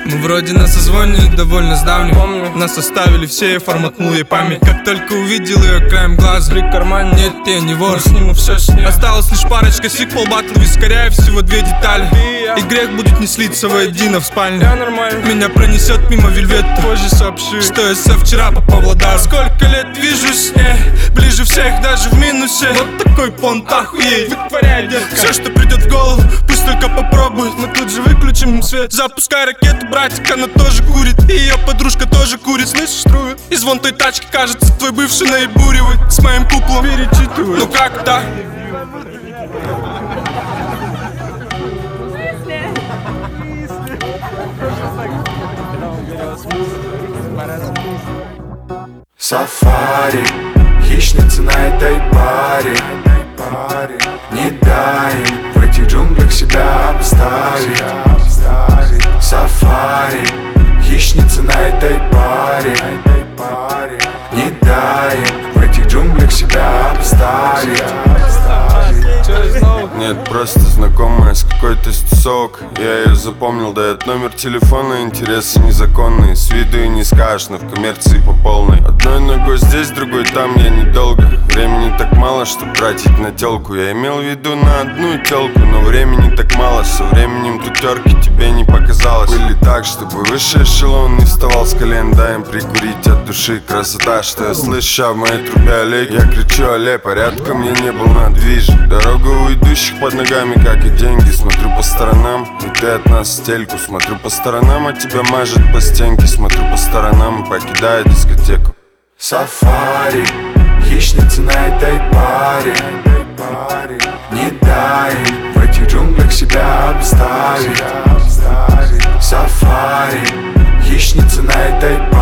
Мы вроде на созвоне довольно с давним. Нас оставили все, я форматнул ей память. Как только увидел ее краем глаза, в карман, нет, я не вор, сниму все с ней. Осталась лишь парочка сиквел батл, вискаря и всего 2 детали. И грех будет не слиться воедино в спальне. Меня пронесет мимо вельвета, позже сообщи, что я со вчера по Павлодару. Сколько лет вижу с ней, ближе всех даже в минусе. Вот такой понт, охуеть, вытворяй, детка. Все, что придет в голову, пусть только попробует. Мы тут же выключим свет, запускай ракету, братик, она тоже курит. И ее подружка тоже курит, слышишь, струет. И звон той тачки, кажется, твой бывший наебуривает. С моим куплом перечитывает. Ну как так? Сафари, хищница на этой паре. Не дай им в этих джунглях себя обставить. Сафари, хищница на этой паре. Не дай им в этих джунглях себя обставить. Нет, просто знакомая с какой-то стусок. Я ее запомнил, дает номер телефона, интересы незаконные. С виду и не скажешь, но в коммерции по полной. Одной ногой здесь, другой там, я недолго. Времени так мало, чтоб тратить на телку. Я имел в виду на одну телку, но времени так мало. Со временем тутерки тебе не показалось. Были так, чтобы высший эшелон не вставал с колен. Дай им прикурить от души, красота, что я слышу в моей трубе Олег. Я кричу: алле, порядка мне не был на движе. Дорога у идущих под ногами, как и деньги. Смотрю по сторонам, и ты от нас стельку. Смотрю по сторонам, а тебя мажет по стенке. Смотрю по сторонам и покидаю дискотеку. Сафари, хищница на этой паре. Не дай им в этих джунглях себя обставить. Сафари, хищница на этой паре.